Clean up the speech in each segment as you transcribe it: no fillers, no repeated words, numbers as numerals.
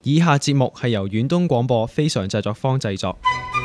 以下節目係由遠東廣播非常製作坊製作。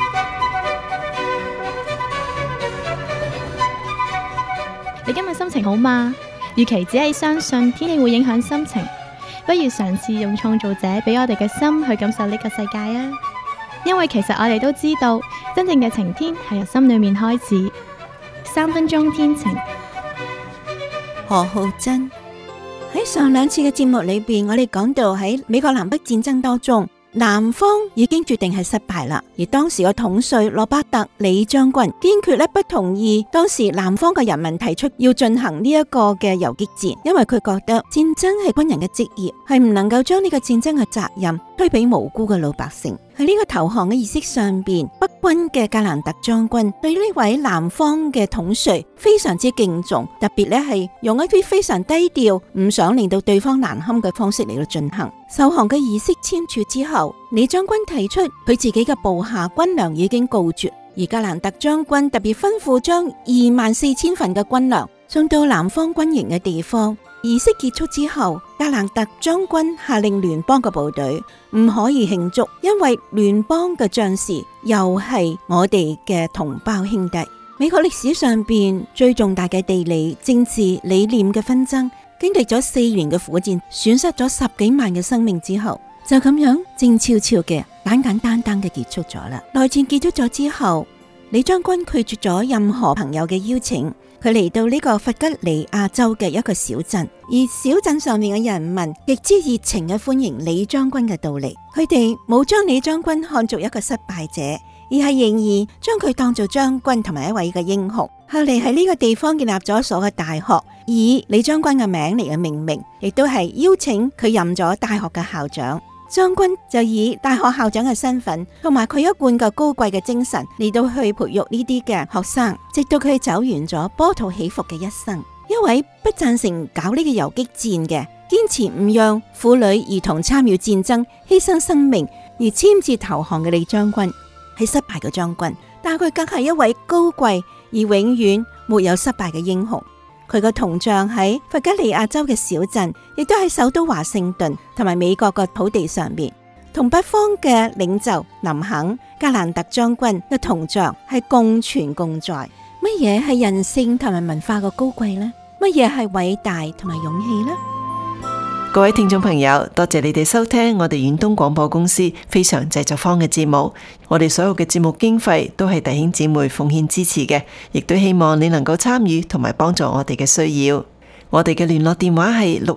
你今日心情好嗎？與其只係相信天氣會影響心情，不如嘗試用創造者俾我哋嘅心去感受呢個世界啊！因為其實我哋都知道，真正嘅晴天係由心裏面開始。3分鐘天晴。 何浩珍喺上兩次嘅節目裏邊，我哋講到喺美國南北戰爭當中，南方已經決定係失敗啦，而當時嘅統帥羅伯特李將軍堅決咧不同意當時南方嘅人民提出要進行呢一個嘅游擊戰，因為佢覺得戰爭係軍人嘅職業，係唔能夠將呢個戰爭嘅責任推俾無辜嘅老百姓。喺呢個投降嘅儀式上邊，北軍嘅格蘭特將軍對呢位南方嘅統帥非常之敬重，特別咧係用一啲非常低調，唔想令到對方難堪嘅方式嚟到進行。受降嘅儀式簽署之後，李將軍提出佢自己嘅部下軍糧已經告絕，而格蘭特將軍特別吩咐將24000份嘅軍糧送到南方軍營嘅地方。儀式結束之後，格蘭特將軍下令聯邦嘅部隊唔可以慶祝，因為聯邦嘅將士又係我哋嘅同胞兄弟。美國歷史上邊最重大嘅地理、政治、理念嘅紛爭，經歷咗4年嘅苦戰，損失咗10幾萬嘅生命之後，就咁樣靜悄悄嘅、簡簡單單嘅結束咗啦。內戰結束咗之後，李將軍拒絕咗任何朋友嘅邀請。佢嚟到呢個弗吉尼亞州嘅一個小鎮，而小鎮上面嘅人民極之熱情嘅歡迎李將軍嘅到嚟。佢哋冇將李將軍看作一個失敗者，而係仍然將佢當作將軍同埋一位嘅英雄。後嚟喺呢個地方建立咗一所嘅大學，以李將軍嘅名嚟嘅命名，亦都係邀請佢任咗大學嘅校長。將軍就以大學校長嘅身份，同埋佢一貫嘅高貴嘅精神嚟到去培育呢啲嘅學生，直到佢走完咗波濤起伏嘅一生。一位不贊成搞呢個游擊戰嘅，堅持唔讓婦女兒童參與戰爭，犧牲生命而簽字投降嘅李將軍，係失敗嘅將軍，但佢更係一位高貴而永遠沒有失敗嘅英雄。佢個銅像喺弗吉尼亞州嘅小鎮，亦都喺首都華盛頓同埋美國個土地上面，同北方嘅領袖林肯、格蘭特將軍嘅銅像係共存共在。乜嘢係人性同埋文化嘅高貴呢？乜嘢係偉大同埋勇氣呢？ 各位聽眾朋友，多謝你哋收聽我哋遠東廣播公司非常製作坊嘅節目。我哋所有嘅節目經費都係弟兄姊妹奉獻支持嘅，亦都希望你能夠參與同埋幫助我哋嘅需要。我哋嘅聯絡電話係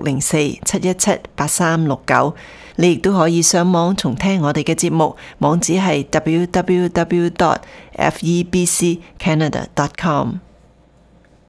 604-717-8369。你亦都可以上網重聽我哋嘅節目，網址係www.febccanada.com。